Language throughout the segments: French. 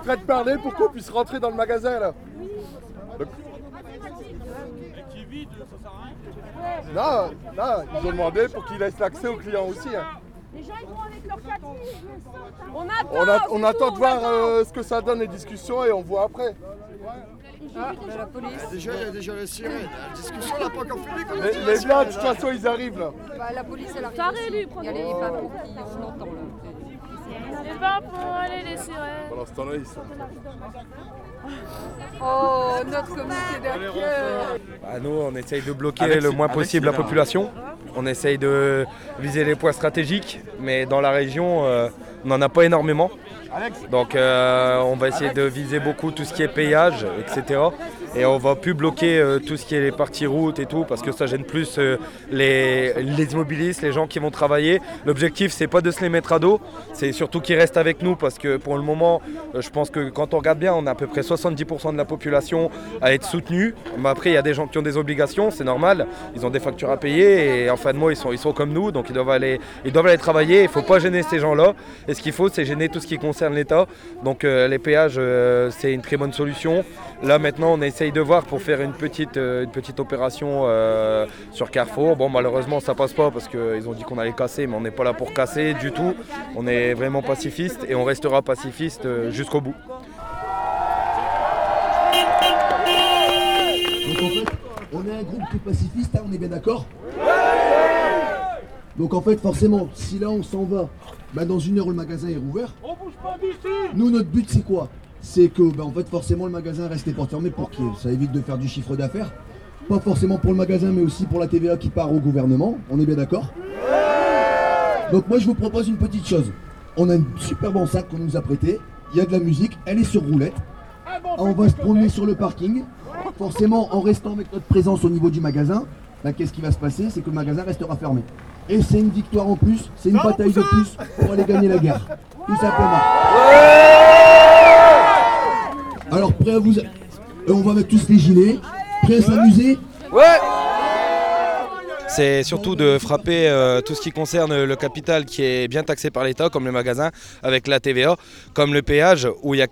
train de parler pour qu'on puisse rentrer dans le magasin là. Donc... Non, ils ont demandé pour qu'ils laissent l'accès aux clients aussi. Hein. Les gens ils vont avec leur catis. On attend de voir ce que ça donne les discussions et on voit après. Mais la police. Il y a déjà les sirènes. La discussion n'a pas encore fini. Les blancs, de toute façon, ils arrivent là. La police, elle arrive. Il y a les papous qui on entend là. Les papous, allez les sirènes. Pendant ce temps-là, ils sont... Oh, notre comité d'accueil. Nous, on essaye de bloquer le moins possible la population. On essaye de viser les points stratégiques, mais dans la région, on n'en a pas énormément. Donc on va essayer de viser beaucoup tout ce qui est péage, etc. Et on va plus bloquer tout ce qui est les parties routes et tout, parce que ça gêne plus les immobilistes, les gens qui vont travailler. L'objectif, c'est pas de se les mettre à dos, c'est surtout qu'ils restent avec nous, parce que pour le moment, je pense que quand on regarde bien, on a à peu près 70% de la population à être soutenue. Mais après, il y a des gens qui ont des obligations, c'est normal, ils ont des factures à payer, et en fin de mois, ils sont comme nous, donc ils doivent aller travailler. Il ne faut pas gêner ces gens-là, et ce qu'il faut, c'est gêner tout ce qui concerne l'État. Donc les péages, c'est une très bonne solution. Là maintenant on essaye de voir pour faire une petite opération sur Carrefour. Bon, malheureusement ça passe pas parce qu'ils ont dit qu'on allait casser, mais on n'est pas là pour casser du tout. On est vraiment pacifiste et on restera pacifiste jusqu'au bout. Donc en fait, on est un groupe qui est pacifiste, hein, on est bien d'accord ? Donc en fait forcément, si là on s'en va, dans 1 heure le magasin est rouvert. On bouge pas d'ici. Nous notre but c'est quoi ? C'est que en fait forcément le magasin reste les portes fermées pour que ça évite de faire du chiffre d'affaires. Pas forcément pour le magasin mais aussi pour la TVA qui part au gouvernement, on est bien d'accord ? Donc moi je vous propose une petite chose. On a une super bon sac qu'on nous a prêté, il y a de la musique, elle est sur roulette. On va se promener sur le parking. Forcément en restant avec notre présence au niveau du magasin, qu'est-ce qui va se passer ? C'est que le magasin restera fermé. Et c'est une victoire en plus, c'est une bataille de plus pour aller gagner la guerre. Tout simplement. Alors prêt à vous... on va mettre tous les gilets. Prêt à s'amuser ? Ouais. C'est surtout de frapper tout ce qui concerne le capital qui est bien taxé par l'État, comme les magasins avec la TVA, comme le péage où il y a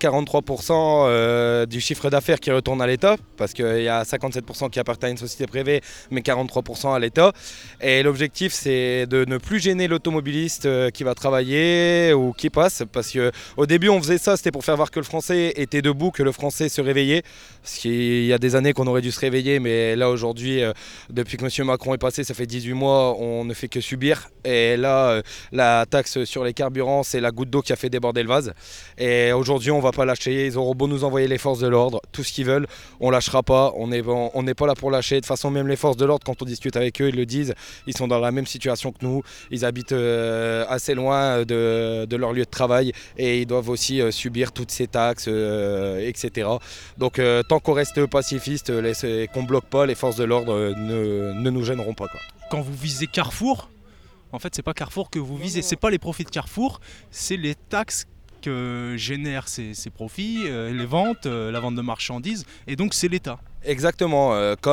43% du chiffre d'affaires qui retourne à l'État, parce qu'il y a 57% qui appartient à une société privée, mais 43% à l'État. Et l'objectif, c'est de ne plus gêner l'automobiliste qui va travailler ou qui passe, parce qu'au début, on faisait ça, c'était pour faire voir que le Français était debout, que le Français se réveillait, parce qu'il y a des années qu'on aurait dû se réveiller, mais là, aujourd'hui, depuis que M. Macron est passé, ça fait 18 mois, on ne fait que subir. Et là, la taxe sur les carburants, c'est la goutte d'eau qui a fait déborder le vase. Et aujourd'hui, on ne va pas lâcher. Ils auront beau nous envoyer les forces de l'ordre, tout ce qu'ils veulent. On ne lâchera pas. On n'est pas là pour lâcher. De toute façon, même les forces de l'ordre, quand on discute avec eux, ils le disent. Ils sont dans la même situation que nous. Ils habitent assez loin de leur lieu de travail. Et ils doivent aussi subir toutes ces taxes, etc. Donc, tant qu'on reste pacifiste, qu'on ne bloque pas, les forces de l'ordre ne nous gêneront pas, quoi. Quand vous visez Carrefour, en fait c'est pas Carrefour que vous visez, c'est pas les profits de Carrefour, c'est les taxes que génèrent ces profits, les ventes, la vente de marchandises, et donc c'est l'État. Exactement,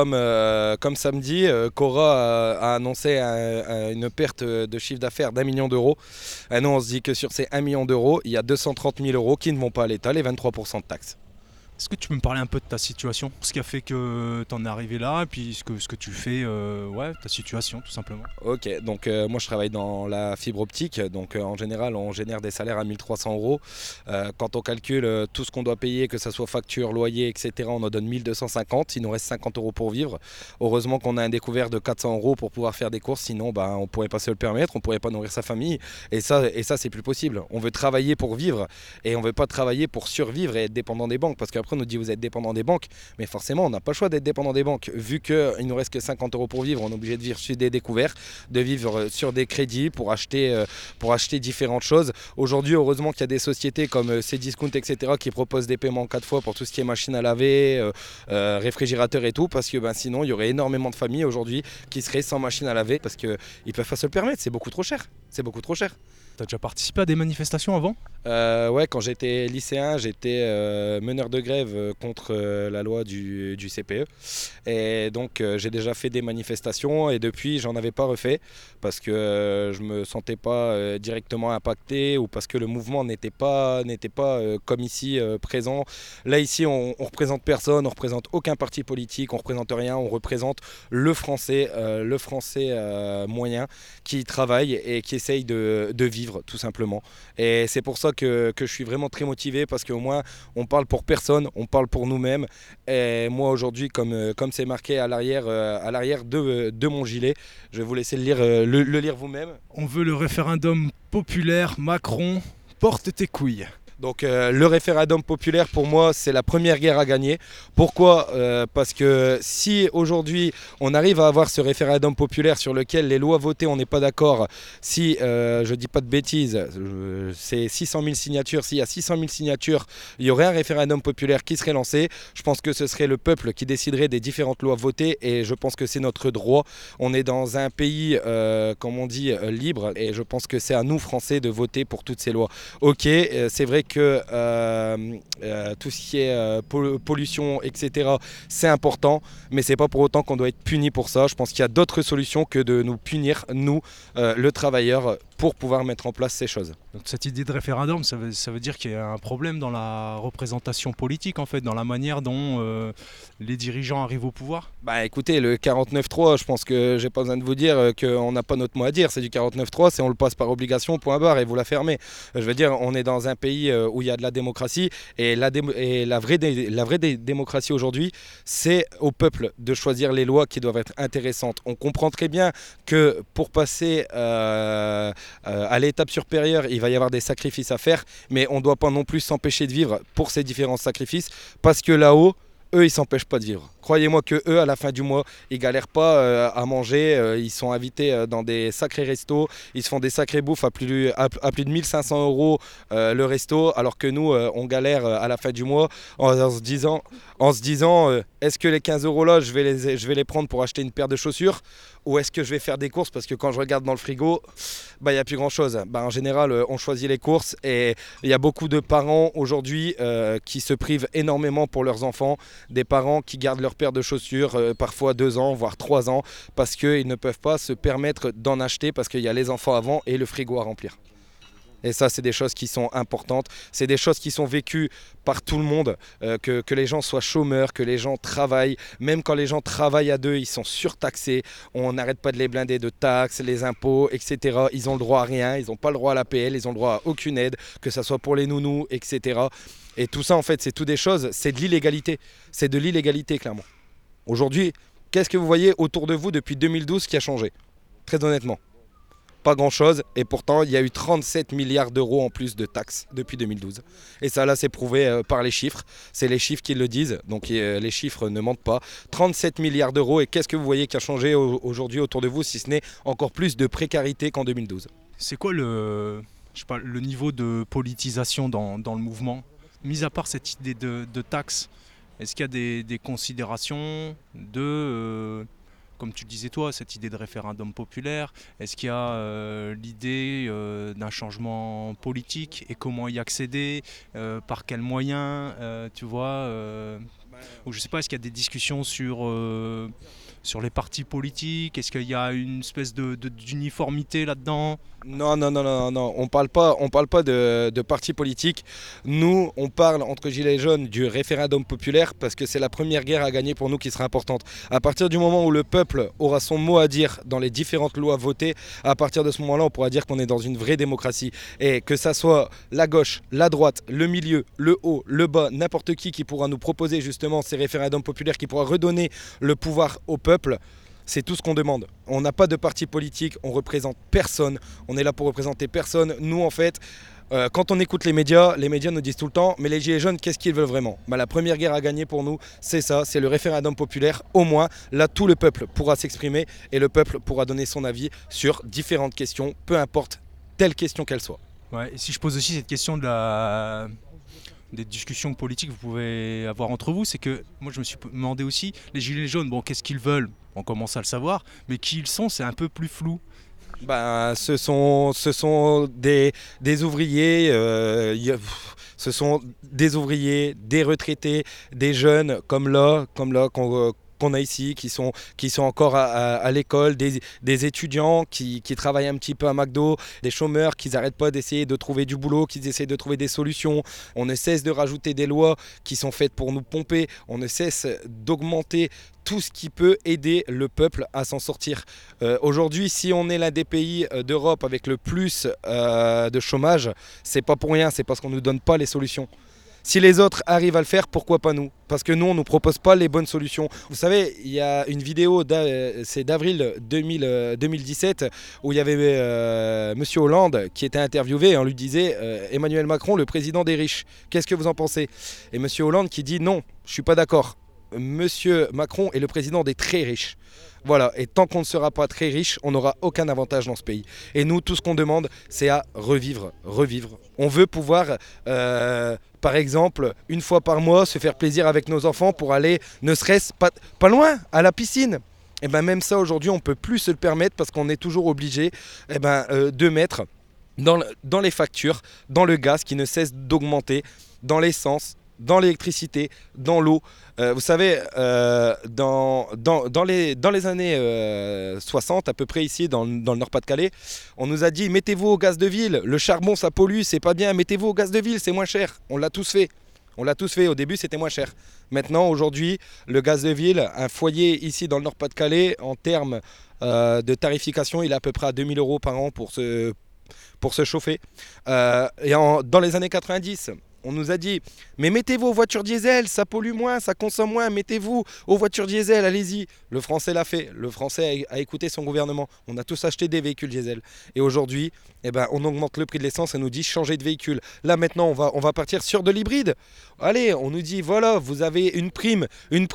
comme samedi, Cora a annoncé une perte de chiffre d'affaires d'1 million d'euros. Et nous on se dit que sur ces 1 million d'euros, il y a 230 000 euros qui ne vont pas à l'État, les 23% de taxes. Est-ce que tu peux me parler un peu de ta situation, ce qui a fait que tu en es arrivé là, et puis ce que tu fais, ta situation tout simplement. Ok, donc moi je travaille dans la fibre optique, donc en général on génère des salaires à 1 300 euros. Quand on calcule tout ce qu'on doit payer, que ce soit facture, loyer, etc., on en donne 1 250, il nous reste 50 euros pour vivre. Heureusement qu'on a un découvert de 400 euros pour pouvoir faire des courses, sinon on ne pourrait pas se le permettre, on ne pourrait pas nourrir sa famille, et ça c'est plus possible. On veut travailler pour vivre, et on ne veut pas travailler pour survivre et être dépendant des banques, parce qu'après on nous dit vous êtes dépendant des banques, mais forcément on n'a pas le choix d'être dépendant des banques. Vu qu'il nous reste que 50 euros pour vivre, on est obligé de vivre sur des découverts, de vivre sur des crédits pour acheter différentes choses. Aujourd'hui, heureusement qu'il y a des sociétés comme Cdiscount, etc., qui proposent des paiements 4 fois pour tout ce qui est machine à laver, réfrigérateur et tout, parce que sinon il y aurait énormément de familles aujourd'hui qui seraient sans machine à laver parce qu'ils ne peuvent pas se le permettre, c'est beaucoup trop cher. C'est beaucoup trop cher. T'as déjà participé à des manifestations avant ? Ouais, quand j'étais lycéen, j'étais meneur de grève contre la loi du CPE. Et donc j'ai déjà fait des manifestations et depuis j'en avais pas refait parce que je me sentais pas directement impacté ou parce que le mouvement n'était pas comme ici présent. Là ici on représente personne, on représente aucun parti politique, on représente rien, on représente le français moyen qui travaille et qui essaye de vivre tout simplement. Et c'est pour ça que je suis vraiment très motivé parce qu'au moins on parle pour personne, on parle pour nous-mêmes. Et moi aujourd'hui, comme c'est marqué à l'arrière de mon gilet, je vais vous laisser le lire vous-même. On veut le référendum populaire, Macron, porte tes couilles. Donc le référendum populaire pour moi c'est la première guerre à gagner. Pourquoi ? Parce que si aujourd'hui on arrive à avoir ce référendum populaire sur lequel les lois votées on n'est pas d'accord, si je dis pas de bêtises, c'est 600 000 signatures, s'il y a 600 000 signatures, il y aurait un référendum populaire qui serait lancé. Je pense que ce serait le peuple qui déciderait des différentes lois votées et je pense que c'est notre droit. On est dans un pays, comme on dit, libre et je pense que c'est à nous Français de voter pour toutes ces lois. Ok, c'est vrai que tout ce qui est pollution, etc., c'est important, mais c'est pas pour autant qu'on doit être puni pour ça. Je pense qu'il y a d'autres solutions que de nous punir, nous, le travailleur, pour pouvoir mettre en place ces choses. Donc cette idée de référendum, ça veut dire qu'il y a un problème dans la représentation politique, en fait, dans la manière dont les dirigeants arrivent au pouvoir. Bah écoutez, le 49.3, je pense que j'ai pas besoin de vous dire qu'on n'a pas notre mot à dire. C'est du 49.3, c'est on le passe par obligation, point barre, et vous la fermez. Je veux dire, on est dans un pays où il y a de la démocratie, et la vraie démocratie aujourd'hui, c'est au peuple de choisir les lois qui doivent être intéressantes. On comprend très bien que pour passer à l'étape supérieure, il va y avoir des sacrifices à faire, mais on ne doit pas non plus s'empêcher de vivre pour ces différents sacrifices, parce que là-haut, eux, ils ne s'empêchent pas de vivre. Croyez-moi que eux, à la fin du mois, ils galèrent pas à manger, ils sont invités dans des sacrés restos, ils se font des sacrés bouffes à plus de 1500 € le resto, alors que nous, on galère à la fin du mois en se disant est-ce que les 15 € là, je vais les prendre pour acheter une paire de chaussures ou est-ce que je vais faire des courses parce que quand je regarde dans le frigo, il n'y a plus grand-chose. En général, on choisit les courses et il y a beaucoup de parents aujourd'hui qui se privent énormément pour leurs enfants, des parents qui gardent leur paire de chaussures parfois 2 ans, voire 3 ans, parce qu'ils ne peuvent pas se permettre d'en acheter parce qu'il y a les enfants avant et le frigo à remplir. Et ça, c'est des choses qui sont importantes, c'est des choses qui sont vécues par tout le monde, que les gens soient chômeurs, que les gens travaillent. Même quand les gens travaillent à deux, ils sont surtaxés, on n'arrête pas de les blinder de taxes, les impôts, etc. Ils ont le droit à rien, ils n'ont pas le droit à l'APL, ils ont le droit à aucune aide, que ce soit pour les nounous, etc. Et tout ça, en fait, c'est tout des choses, c'est de l'illégalité. C'est de l'illégalité, clairement. Aujourd'hui, qu'est-ce que vous voyez autour de vous depuis 2012 qui a changé ? Très honnêtement. Pas grand-chose, et pourtant il y a eu 37 milliards d'euros en plus de taxes depuis 2012. Et ça là c'est prouvé par les chiffres, c'est les chiffres qui le disent, donc les chiffres ne mentent pas. 37 milliards d'euros, et qu'est-ce que vous voyez qui a changé aujourd'hui autour de vous, si ce n'est encore plus de précarité qu'en 2012 ? C'est quoi le niveau de politisation dans le mouvement ? Mis à part cette idée de taxes, est-ce qu'il y a des considérations comme tu disais toi, cette idée de référendum populaire, est-ce qu'il y a l'idée d'un changement politique et comment y accéder, par quels moyens, tu vois, ou je sais pas, est-ce qu'il y a des discussions sur les partis politiques, est-ce qu'il y a une espèce d'uniformité là-dedans ? Non, on parle pas de partis politiques. Nous, on parle entre gilets jaunes du référendum populaire parce que c'est la première guerre à gagner pour nous qui sera importante. À partir du moment où le peuple aura son mot à dire dans les différentes lois votées, à partir de ce moment-là, on pourra dire qu'on est dans une vraie démocratie. Et que ça soit la gauche, la droite, le milieu, le haut, le bas, n'importe qui pourra nous proposer justement ces référendums populaires, qui pourra redonner le pouvoir au peuple. C'est tout ce qu'on demande. On n'a pas de parti politique, on représente personne. On est là pour représenter personne. Nous, en fait, quand on écoute les médias nous disent tout le temps « Mais les gilets jaunes, qu'est-ce qu'ils veulent vraiment ?» La première guerre à gagner pour nous, c'est ça, c'est le référendum populaire. Au moins, là, tout le peuple pourra s'exprimer et le peuple pourra donner son avis sur différentes questions, peu importe telle question qu'elle soit. Ouais, et si je pose aussi cette question des discussions politiques que vous pouvez avoir entre vous, c'est que moi je me suis demandé aussi, les gilets jaunes, bon, qu'est-ce qu'ils veulent ? On commence à le savoir, mais qui ils sont, c'est un peu plus flou. Ce sont des ouvriers, ce sont des ouvriers, des retraités, des jeunes comme là qu'on a ici, qui sont encore à l'école, des étudiants qui travaillent un petit peu à McDo, des chômeurs qui n'arrêtent pas d'essayer de trouver du boulot, qui essaient de trouver des solutions. On ne cesse de rajouter des lois qui sont faites pour nous pomper, on ne cesse d'augmenter tout ce qui peut aider le peuple à s'en sortir. Aujourd'hui, si on est l'un des pays d'Europe avec le plus de chômage, c'est pas pour rien, c'est parce qu'on ne nous donne pas les solutions. Si les autres arrivent à le faire, pourquoi pas nous? Parce que nous, on ne nous propose pas les bonnes solutions. Vous savez, il y a une vidéo, c'est d'avril 2017, où il y avait Monsieur Hollande qui était interviewé et on lui disait Emmanuel Macron, le président des riches, qu'est-ce que vous en pensez? Et Monsieur Hollande qui dit non, je ne suis pas d'accord. Monsieur Macron est le président des très riches. Voilà, et tant qu'on ne sera pas très riche, on n'aura aucun avantage dans ce pays. Et nous, tout ce qu'on demande, c'est à revivre. On veut pouvoir, par exemple, une fois par mois, se faire plaisir avec nos enfants pour aller, ne serait-ce pas loin, à la piscine. Et ben même ça, aujourd'hui, on ne peut plus se le permettre parce qu'on est toujours obligé de mettre dans les factures, dans le gaz qui ne cesse d'augmenter, dans l'essence, dans l'électricité, dans l'eau. Vous savez, dans les années 60, à peu près ici, dans le Nord-Pas-de-Calais, on nous a dit « Mettez-vous au gaz de ville, le charbon ça pollue, c'est pas bien, mettez-vous au gaz de ville, c'est moins cher ». On l'a tous fait. Au début c'était moins cher. Maintenant, aujourd'hui, le gaz de ville, un foyer ici dans le Nord-Pas-de-Calais, en termes de tarification, il est à peu près à 2 000 € par an pour se chauffer. Dans les années 90, on nous a dit « Mais mettez-vous aux voitures diesel, ça pollue moins, ça consomme moins, mettez-vous aux voitures diesel, allez-y ». Le Français l'a fait, le Français a écouté son gouvernement. On a tous acheté des véhicules diesel. Et aujourd'hui, on augmente le prix de l'essence et nous dit « Changez de véhicule ». Là maintenant, on va partir sur de l'hybride. Allez, on nous dit « Voilà, vous avez une prime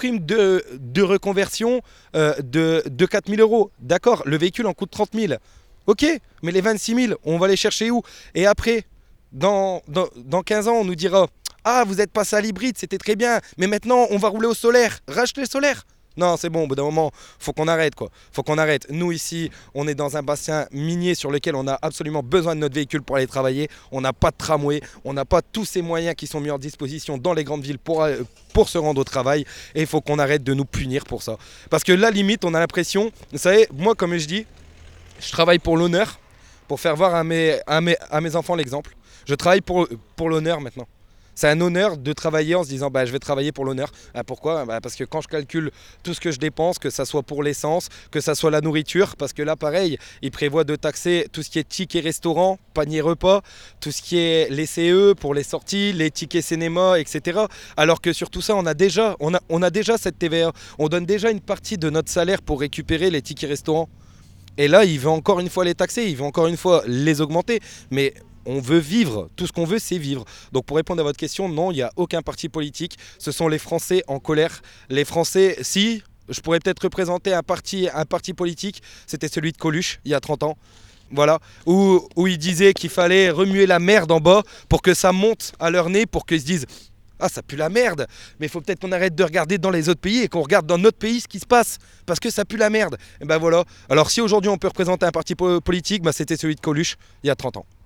de reconversion de 4 000 €. D'accord, le véhicule en coûte 30 000. Ok, mais les 26 000, on va les chercher où? Et après, dans 15 ans, on nous dira « Ah, vous êtes passé à l'hybride, c'était très bien, mais maintenant, on va rouler au solaire. Rachetez le solaire !» Non, c'est bon, au bout d'un moment, faut qu'on arrête, quoi. Faut qu'on arrête. Nous, ici, on est dans un bassin minier sur lequel on a absolument besoin de notre véhicule pour aller travailler. On n'a pas de tramway, on n'a pas tous ces moyens qui sont mis en disposition dans les grandes villes pour se rendre au travail. Et il faut qu'on arrête de nous punir pour ça. Parce que là, limite, on a l'impression... Vous savez, moi, comme je dis, je travaille pour l'honneur, pour faire voir à mes enfants l'exemple. Je travaille pour l'honneur maintenant. C'est un honneur de travailler en se disant je vais travailler pour l'honneur. Pourquoi? Parce que quand je calcule tout ce que je dépense, que ça soit pour l'essence, que ça soit la nourriture, parce que là pareil, ils prévoient de taxer tout ce qui est tickets restaurant, panier repas, tout ce qui est les CE pour les sorties, les tickets cinéma, etc. Alors que sur tout ça, on a déjà cette TVA. On donne déjà une partie de notre salaire pour récupérer les tickets restaurants. Et là, il veut encore une fois les taxer, il veut encore une fois les augmenter. Mais on veut vivre, tout ce qu'on veut c'est vivre. Donc pour répondre à votre question, non, il n'y a aucun parti politique. Ce sont les Français en colère. Les Français, si, je pourrais peut-être représenter un parti politique, c'était celui de Coluche, il y a 30 ans. Voilà, où il disait qu'il fallait remuer la merde en bas pour que ça monte à leur nez, pour qu'ils se disent « Ah, ça pue la merde, mais il faut peut-être qu'on arrête de regarder dans les autres pays et qu'on regarde dans notre pays ce qui se passe, parce que ça pue la merde. » Et voilà. Alors si aujourd'hui on peut représenter un parti politique, c'était celui de Coluche, il y a 30 ans.